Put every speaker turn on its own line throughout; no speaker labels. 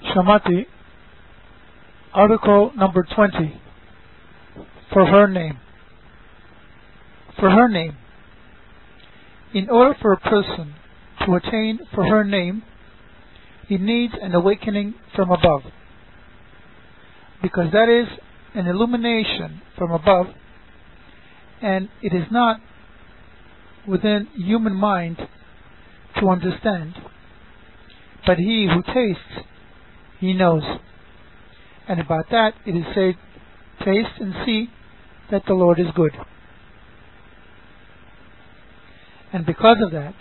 Shamati, article number 20, for her name. For her name. In order for a person to attain for her name, he needs an awakening from above, because that is an illumination from above, and it is not within human mind to understand. But he who tastes, he knows. And about that it is said, taste and see that the Lord is good. And because of that,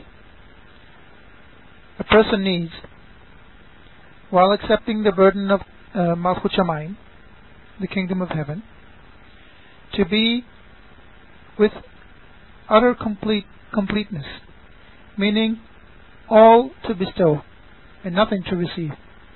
a person needs, while accepting the burden of Malchut Shamayim, the kingdom of heaven, to be with utter completeness, meaning all to bestow and nothing to receive.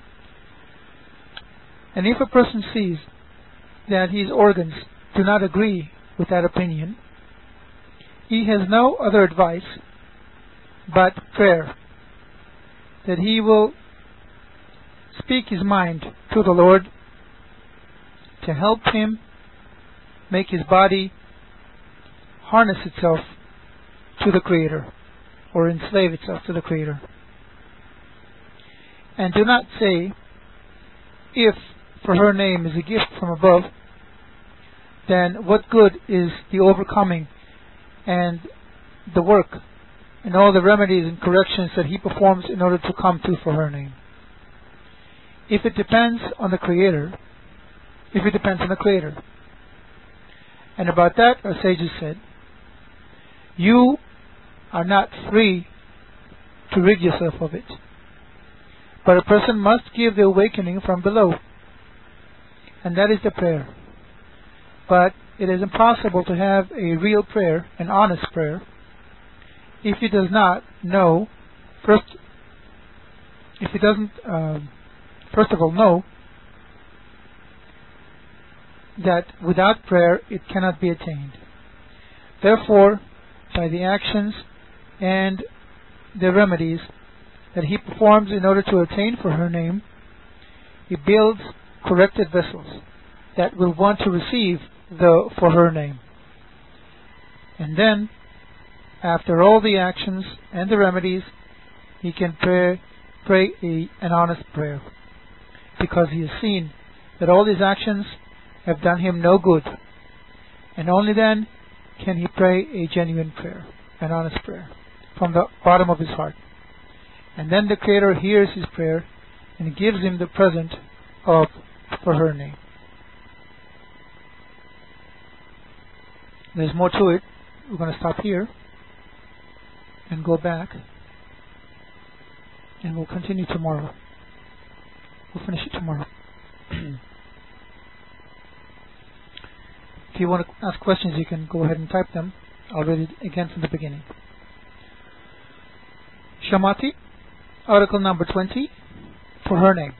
And if a person sees that his organs do not agree with that opinion, he has no other advice but prayer, that he will speak his mind to the Lord to help him make his body harness itself to the Creator, or enslave itself to the Creator. And do not say, if for her name is a gift from above, then what good is the overcoming and the work and all the remedies and corrections that he performs in order to come to for her name? If it depends on the Creator, and about that our sages said, you are not free to rid yourself of it, but a person must give the awakening from below, and that is the prayer. But it is impossible to have a real prayer, an honest prayer, if he does not know, first of all know that without prayer it cannot be attained. Therefore, by the actions and the remedies that he performs in order to attain for her name, he builds corrected vessels that will want to receive the for her name. And then, after all the actions and the remedies, he can pray an honest prayer, because he has seen that all his actions have done him no good, and only then can he pray a genuine prayer, an honest prayer, from the bottom of his heart. And then the Creator hears his prayer and gives him the present of for her name. There's more to it. We're going to stop here and go back, and we'll continue tomorrow. We'll finish it tomorrow. If you want to ask questions, you can go ahead and type them. I'll read it again from the beginning. Shamati, article number 20, for her name.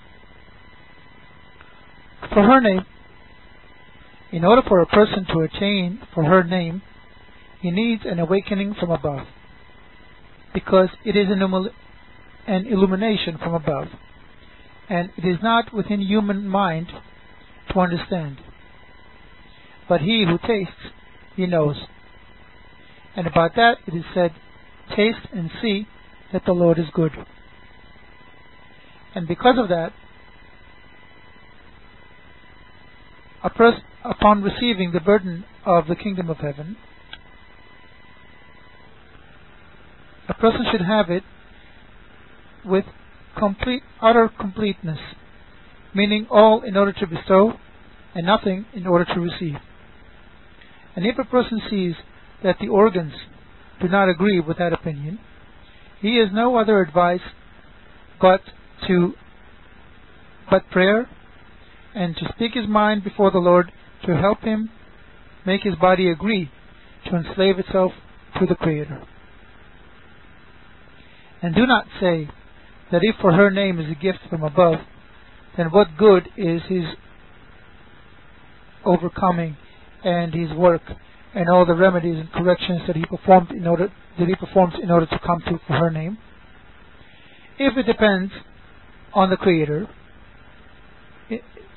For her name, in order for a person to attain for her name, he needs an awakening from above, because it is an illumination from above, and it is not within human mind to understand. But he who tastes, he knows. And about that it is said, taste and see that the Lord is good. And because of that, upon receiving the burden of the kingdom of heaven, a person should have it with utter completeness, meaning all in order to bestow and nothing in order to receive. And if a person sees that the organs do not agree with that opinion, he has no other advice but prayer, and to speak his mind before the Lord to help him make his body agree to enslave itself to the Creator. And do not say that if for her name is a gift from above, then what good is his overcoming and his work and all the remedies and corrections that he performs in order to come to for her name? If it depends on the Creator,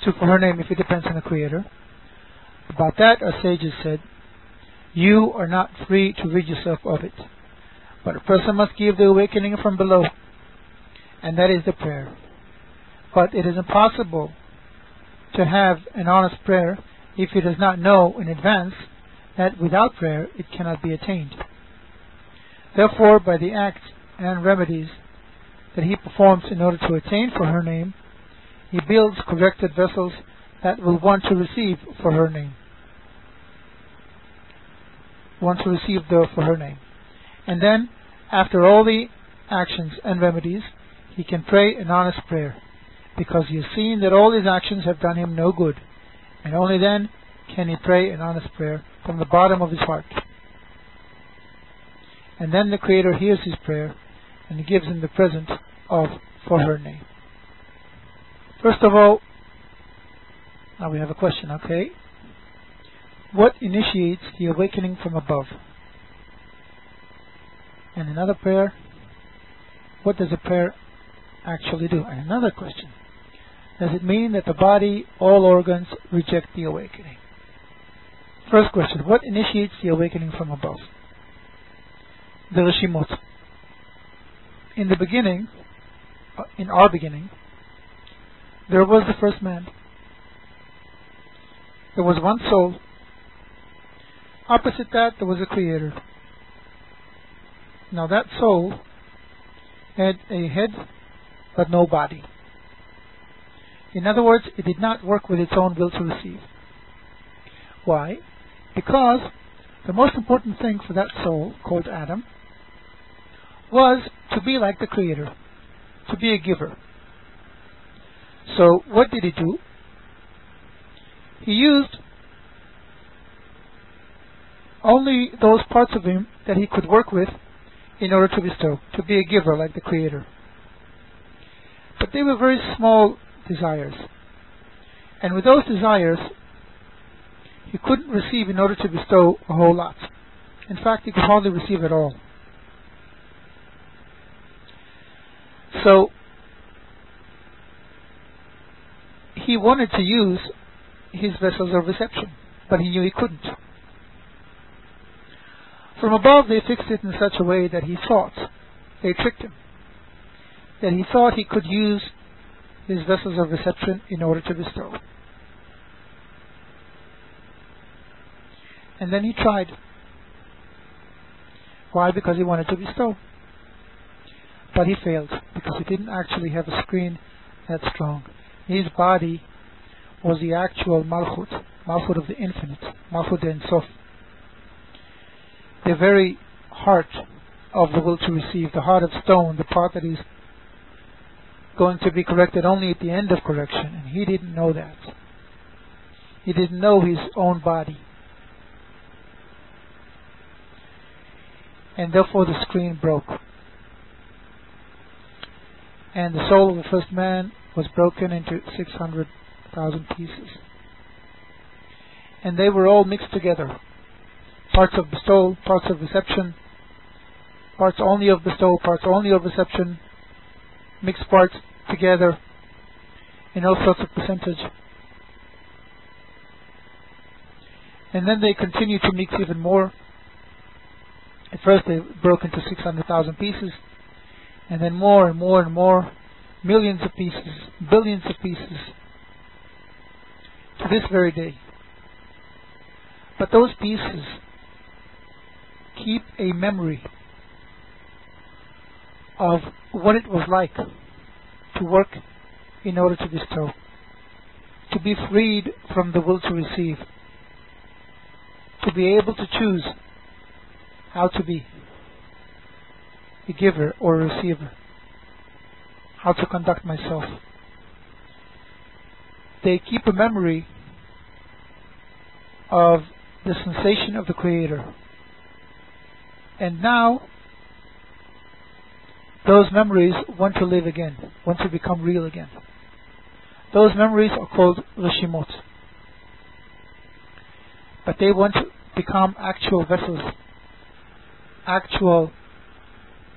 for her name if it depends on the Creator. About that, our sages said, you are not free to rid yourself of it, but a person must give the awakening from below, and that is the prayer. But it is impossible to have an honest prayer if he does not know in advance that without prayer it cannot be attained. Therefore, by the acts and remedies that he performs in order to attain for her name, he builds corrected vessels that will want to receive for her name. For her name. And then, after all the actions and remedies, he can pray an honest prayer, because he has seen that all his actions have done him no good, and only then can he pray an honest prayer from the bottom of his heart. And then the Creator hears his prayer, and he gives him the present of for her name. First of all, now we have a question, okay? What initiates the awakening from above? And another prayer, what does a prayer actually do? And another question, does it mean that the body, all organs, reject the awakening? First question, what initiates the awakening from above? The Reshimot. In the beginning, in our beginning, there was the first man. There was one soul. Opposite that, there was a Creator. Now that soul had a head but no body. In other words, it did not work with its own will to receive. Why? Because the most important thing for that soul, called Adam, was to be like the Creator, to be a giver. So what did he do? He used only those parts of him that he could work with in order to bestow, to be a giver like the Creator. But they were very small desires. And with those desires, he couldn't receive in order to bestow a whole lot. In fact, he could hardly receive at all. So, he wanted to use his vessels of reception, but he knew he couldn't. From above, they fixed it in such a way that he thought, they tricked him, that he thought he could use his vessels of reception in order to bestow. And then he tried. Why? Because he wanted to bestow. But he failed, because he didn't actually have a screen that strong. His body was the actual Malchut of the infinite, Malchut Ein Sof. The very heart of the will to receive, the heart of stone, the part that is going to be corrected only at the end of correction. And he didn't know that. He didn't know his own body. And therefore the screen broke. And the soul of the first man was broken into 600,000 pieces. And they were all mixed together. Parts of bestowal, parts of reception, parts only of bestowal, parts only of reception, mixed parts together in all sorts of percentage. And then they continued to mix even more. At first they broke into 600,000 pieces, and then more and more and more, millions of pieces, billions of pieces, to this very day. But those pieces keep a memory of what it was like to work in order to bestow, to be freed from the will to receive, to be able to choose how to be a giver or a receiver, how to conduct myself. They keep a memory of the sensation of the Creator. And now, those memories want to live again, want to become real again. Those memories are called Reshimot. But they want to become actual vessels, actual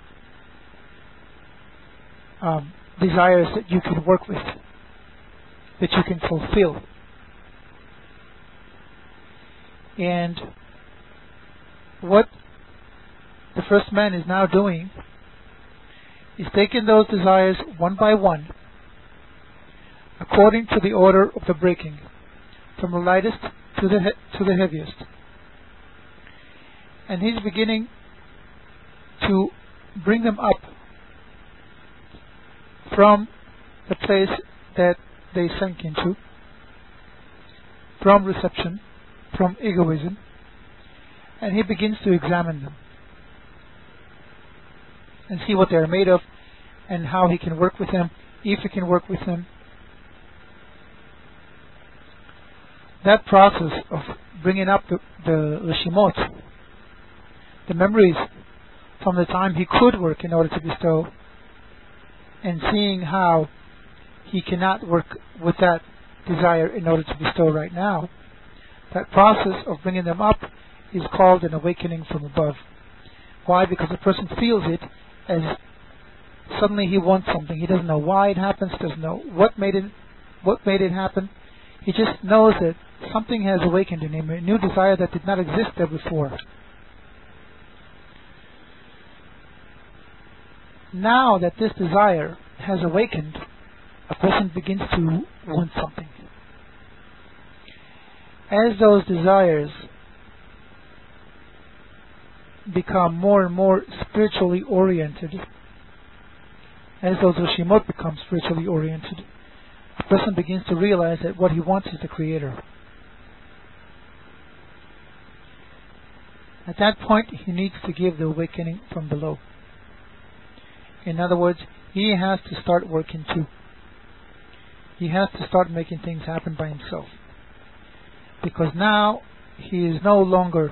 desires that you can work with. that you can fulfill. And what the first man is now doing is taking those desires one by one, according to the order of the breaking, from the lightest to the heaviest. And he's beginning to bring them up from the place that they sank into, from reception, from egoism, and he begins to examine them and see what they are made of and how he can work with them, if he can work with them. That process of bringing up the Reshimot, the memories from the time he could work in order to bestow, and seeing how he cannot work with that desire in order to bestow right now, that process of bringing them up is called an awakening from above. Why? Because the person feels it as suddenly he wants something. He doesn't know why it happens, doesn't know what made it happen. He just knows that something has awakened in him, a new desire that did not exist there before. Now that this desire has awakened, a person begins to want something. As those desires become more and more spiritually oriented, as those Reshimot become spiritually oriented, a person begins to realize that what he wants is the Creator. At that point, he needs to give the awakening from below. In other words, he has to start working too. He has to start making things happen by himself. Because now he is no longer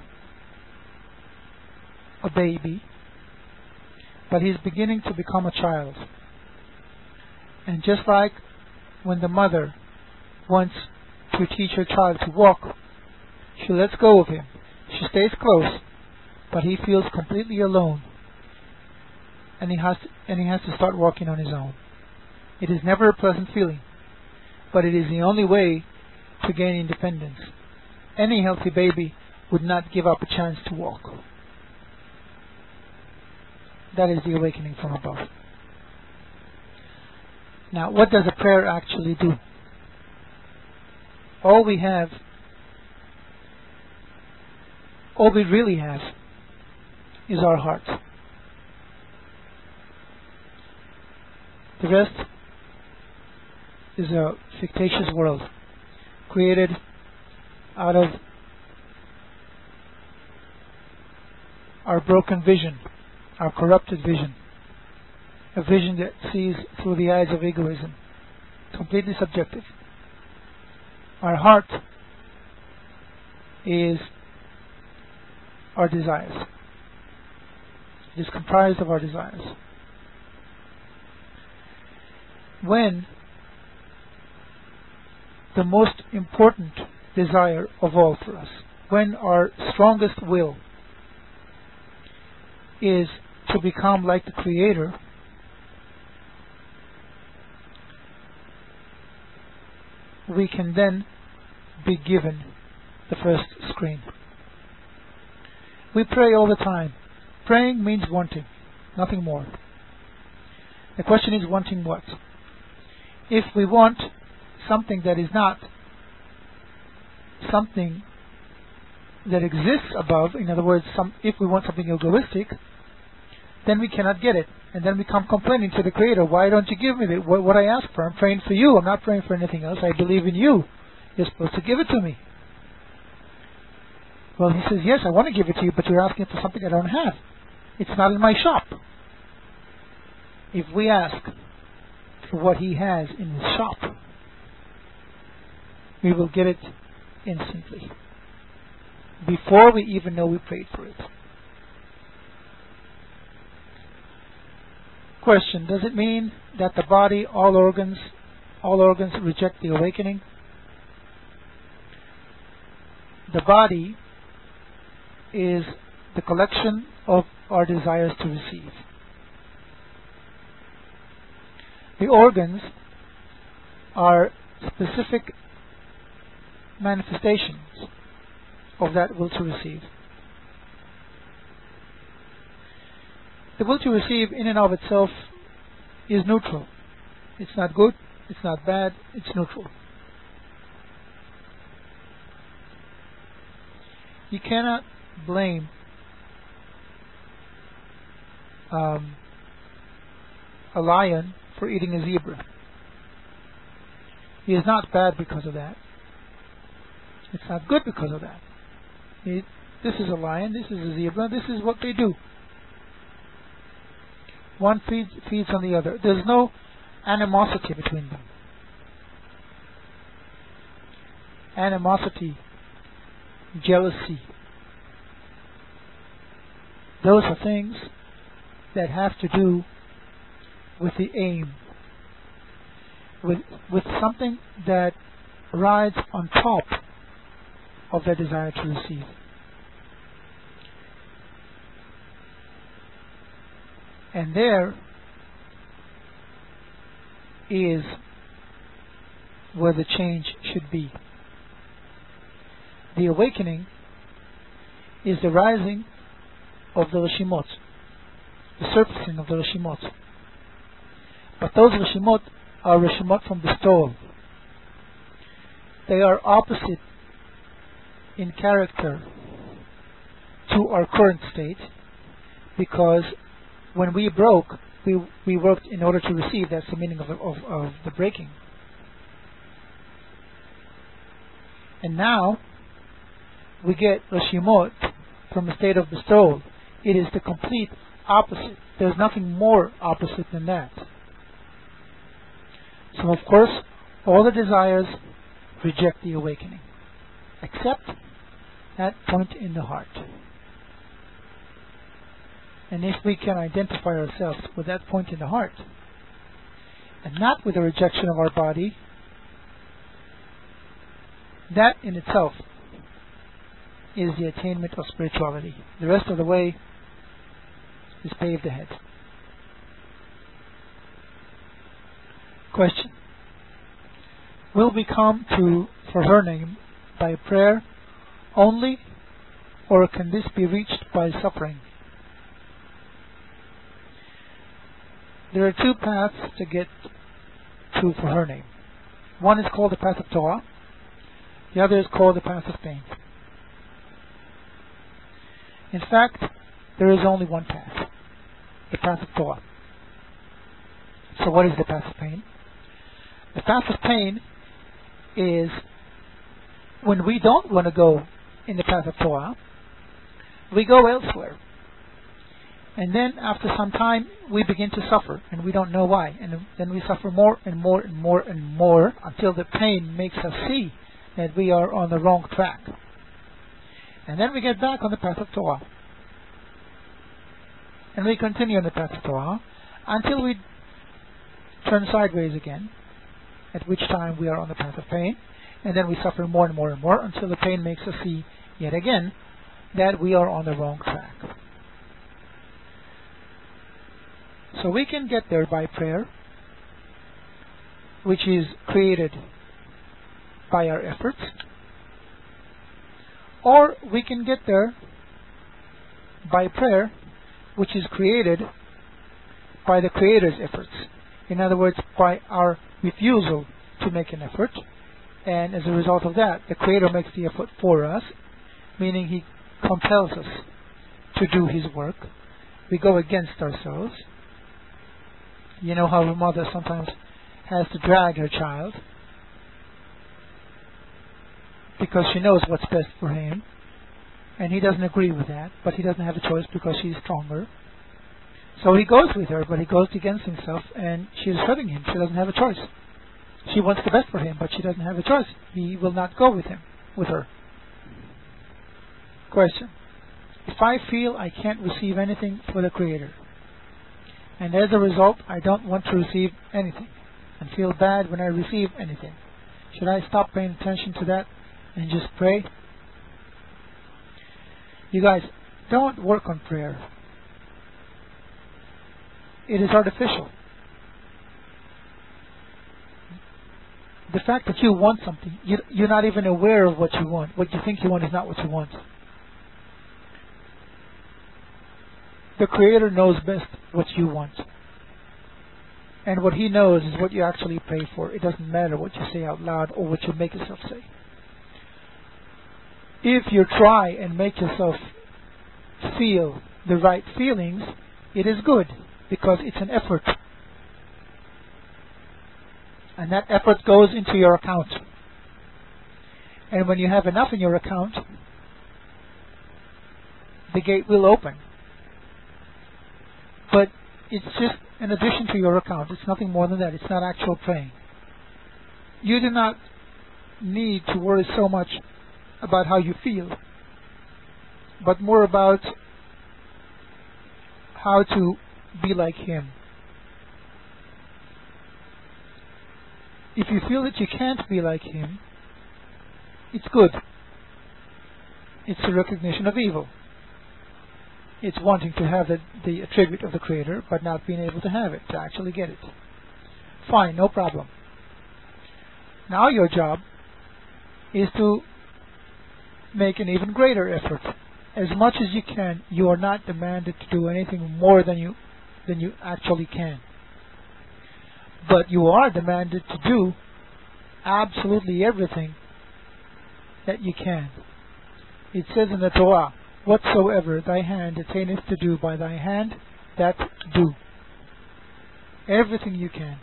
a baby, but he's beginning to become a child. And just like when the mother wants to teach her child to walk, she lets go of him. She stays close, but he feels completely alone. And he has to start walking on his own. It is never a pleasant feeling, but it is the only way to gain independence. Any healthy baby would not give up a chance to walk. That is the awakening from above. Now, what does a prayer actually do? All we really have is our heart. The rest is a fictitious world created out of our broken vision, our corrupted vision, a vision that sees through the eyes of egoism, completely subjective. Our heart is our desires. It is comprised of our desires. When the most important desire of all for us, when our strongest will is to become like the Creator, we can then be given the first screen. We pray all the time. Praying means wanting, nothing more. The question is, wanting what? If we want something that is not something that exists above, in other words, if we want something egoistic, then we cannot get it. And then we come complaining to the Creator, why don't you give me what I ask for? I'm praying for you. I'm not praying for anything else. I believe in you. You're supposed to give it to me. Well, he says, yes, I want to give it to you, but you're asking for something I don't have. It's not in my shop. If we ask for what he has in his shop, we will get it instantly, before we even know we prayed for it. Question: does it mean that the body, all organs reject the awakening? The body is the collection of our desires to receive. The organs are specific manifestations of that will to receive. The will to receive in and of itself is neutral. It's not good, it's not bad, it's neutral. You cannot blame a lion for eating a zebra. He is not bad because of that. It's not good because of that. This is a lion, this is a zebra, this is what they do. One feeds on the other. There's no animosity between them. Animosity, jealousy, those are things that have to do with the aim, with something that rides on top of their desire to receive. And there is where the change should be. The awakening is the rising of the Rishimot, the surfacing of the Rishimot. But those Rishimot are Rishimot from bestowal. They are opposite in character to our current state, because when we broke, we worked in order to receive. That's the meaning of the breaking. And now we get Rishimot from a state of bestowal. It is the complete opposite. There's nothing more opposite than that. So of course, all the desires reject the awakening, except that point in the heart. And if we can identify ourselves with that point in the heart, and not with the rejection of our body, that in itself is the attainment of spirituality. The rest of the way is paved ahead. Question: will we come for her name by prayer only, or can this be reached by suffering? There are two paths to get to for her name. One is called the path of Torah. The other is called the path of pain. In fact, there is only one path, the path of Torah. So what is the path of pain? The path of pain is when we don't want to go in the path of Torah, we go elsewhere. And then after some time, we begin to suffer, and we don't know why. And then we suffer more and more and more and more until the pain makes us see that we are on the wrong track. And then we get back on the path of Torah. And we continue on the path of Torah until we turn sideways again, at which time we are on the path of pain. And then we suffer more and more and more until the pain makes us see yet again that we are on the wrong track. So we can get there by prayer, which is created by our efforts, or we can get there by prayer, which is created by the Creator's efforts. In other words, by our refusal to make an effort, and as a result of that, the Creator makes the effort for us, meaning He compels us to do His work. We go against ourselves. You know how a mother sometimes has to drag her child because she knows what's best for him, and he doesn't agree with that, but he doesn't have a choice because she's stronger. So he goes with her, but he goes against himself, and she's hurting him. She doesn't have a choice. She wants the best for him, but she doesn't have a choice. He will not go with her. Question: if I feel I can't receive anything for the Creator, and as a result I don't want to receive anything, and feel bad when I receive anything, should I stop paying attention to that and just pray? You guys, don't work on prayer. It is artificial. the fact that you want something, you're not even aware of what you want. What you think you want is not what you want. The Creator knows best what you want. And what He knows is what you actually pray for. It doesn't matter what you say out loud or what you make yourself say. If you try and make yourself feel the right feelings, it is good, because it's an effort. And that effort goes into your account. And when you have enough in your account, the gate will open. But it's just an addition to your account. It's nothing more than that. It's not actual praying. You do not need to worry so much about how you feel, but more about how to be like Him. If you feel that you can't be like Him, it's good. It's a recognition of evil. It's wanting to have the attribute of the Creator, but not being able to have it, to actually get it. Fine, no problem. Now your job is to make an even greater effort. As much as you can. You are not demanded to do anything more than you actually can. But you are demanded to do absolutely everything that you can. It says in the Torah, whatsoever thy hand attaineth to do by thy hand, that do. Everything you can.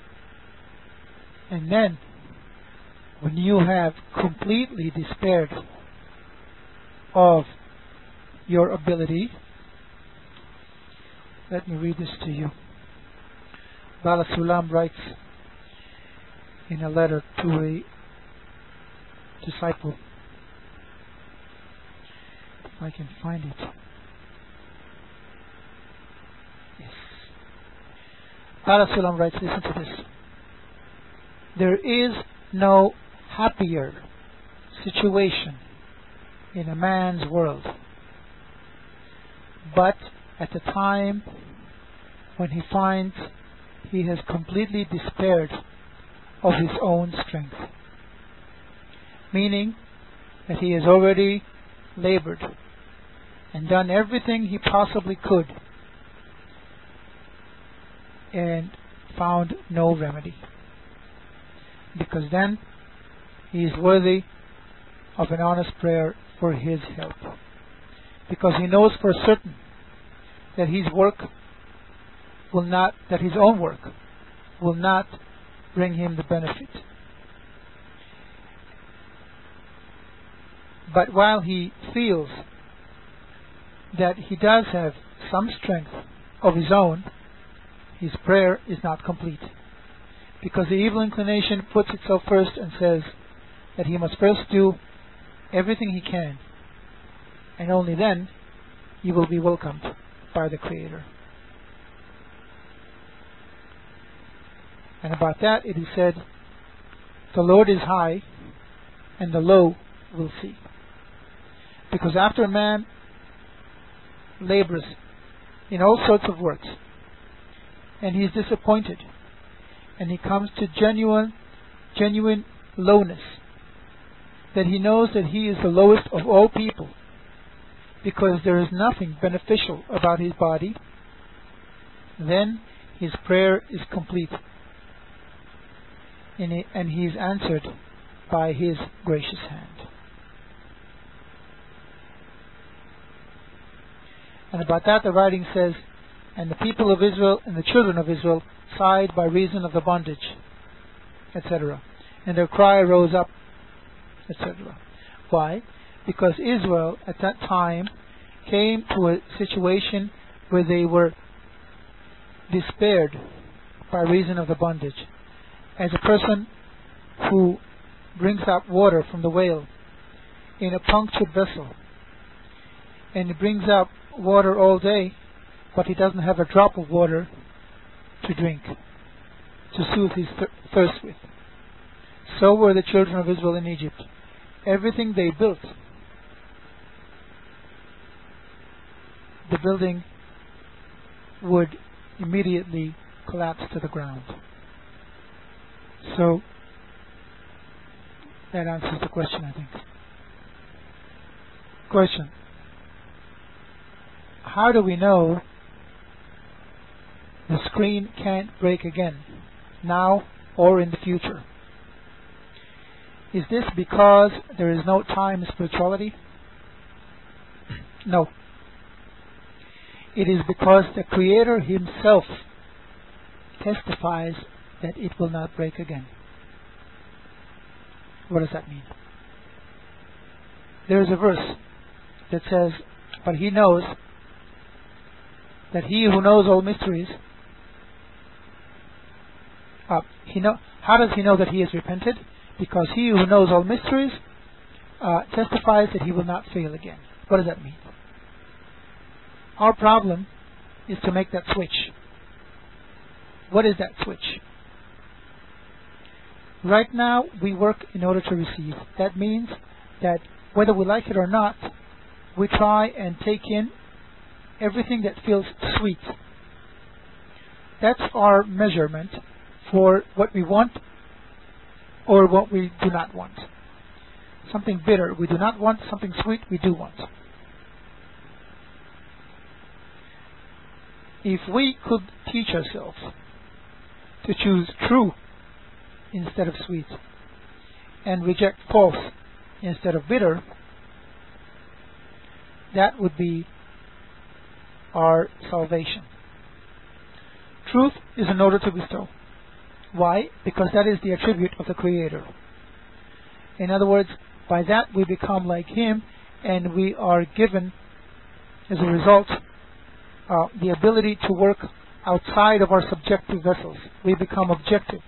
And then, when you have completely despaired of your ability, let me read this to you. Bala Sulam writes in a letter to a disciple, if I can find it. Yes. Bala Sulam writes, listen to this. There is no happier situation in a man's world, but at the time when he finds he has completely despaired of his own strength, meaning that he has already labored and done everything he possibly could and found no remedy, because then he is worthy of an honest prayer for his help, because he knows for certain that his own work will not bring him the benefit. But while he feels that he does have some strength of his own, his prayer is not complete, because the evil inclination puts itself first and says that he must first do everything he can, and only then he will be welcomed by the Creator. And about that it is said, the Lord is high, and the low will see. Because after a man labors in all sorts of works, and he is disappointed, and he comes to genuine lowness, that he knows that he is the lowest of all people, because there is nothing beneficial about his body, then his prayer is complete, and he is answered by his gracious hand. And about that the writing says, and the people of Israel and the children of Israel sighed by reason of the bondage, etc. And their cry rose up, etc. Why? Because Israel at that time came to a situation where they were despaired by reason of the bondage. As a person who brings out water from the well in a punctured vessel, and he brings out water all day, but he doesn't have a drop of water to drink, to soothe his thirst with. So were the children of Israel in Egypt. Everything they built, the building would immediately collapse to the ground. So That answers the question, I think. Question. How do we know the screen can't break again, now or in the future? Is this because there is no time in spirituality? No. It is because the Creator Himself testifies that it will not break again. What does that mean? There is a verse that says, but He knows that He who knows all mysteries, how does He know that He has repented? Because He who knows all mysteries testifies that He will not fail again. What does that mean? Our problem is to make that switch. What is that switch? Right now, we work in order to receive. That means that whether we like it or not, we try and take in everything that feels sweet. That's our measurement for what we want or what we do not want. Something bitter we do not want, something sweet we do want. If we could teach ourselves to choose true instead of sweet and reject false instead of bitter, that would be our salvation. Truth is in order to bestow. Why? Because that is the attribute of the Creator. In other words, by that we become like Him, and we are given, as a result, the ability to work outside of our subjective vessels. We become objective.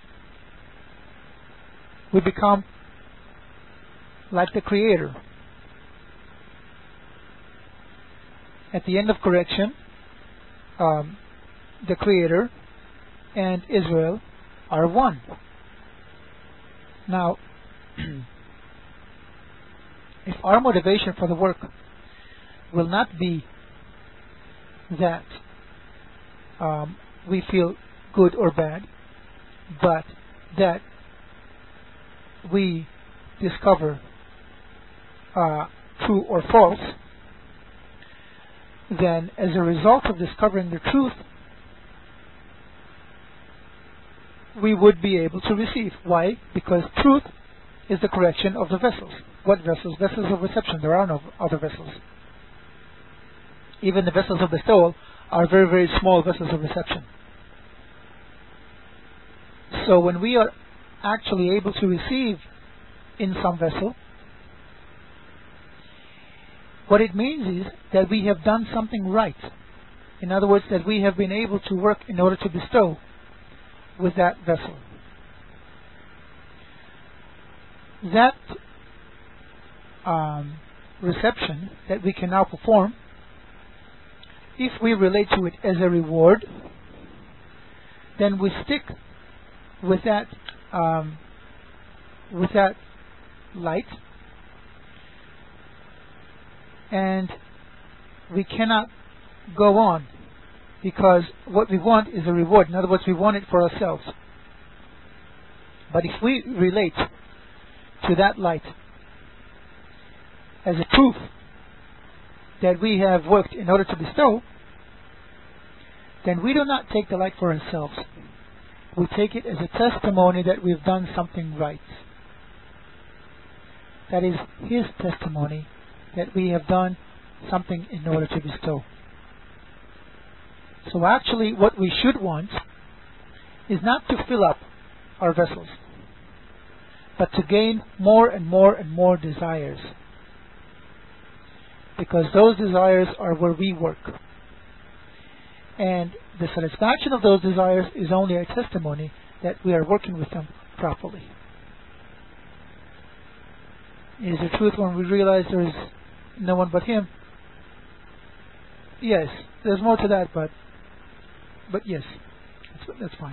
We become like the Creator. At the end of correction, the Creator and Israel are one. Now, if our motivation for the work will not be that we feel good or bad, but that we discover true or false, then as a result of discovering the truth, we would be able to receive. Why? Because truth is the correction of the vessels. What vessels? Vessels of reception. There are no other vessels. Even the vessels of bestowal are very, very small vessels of reception. So when we are actually able to receive in some vessel, what it means is that we have done something right. In other words, that we have been able to work in order to bestow with that vessel. That reception that we can now perform, if we relate to it as a reward, then we stick with that light, and we cannot go on, because what we want is a reward. In other words, we want it for ourselves. But if we relate to that light as a proof that we have worked in order to bestow, then we do not take the light for ourselves. We take it as a testimony that we've done something right. That is His testimony that we have done something in order to bestow. So actually what we should want is not to fill up our vessels, but to gain more and more and more desires. Because those desires are where we work. And the satisfaction of those desires is only a testimony that we are working with them properly. Is the truth when we realize there is no one but Him? Yes, there's more to that, but yes, that's fine.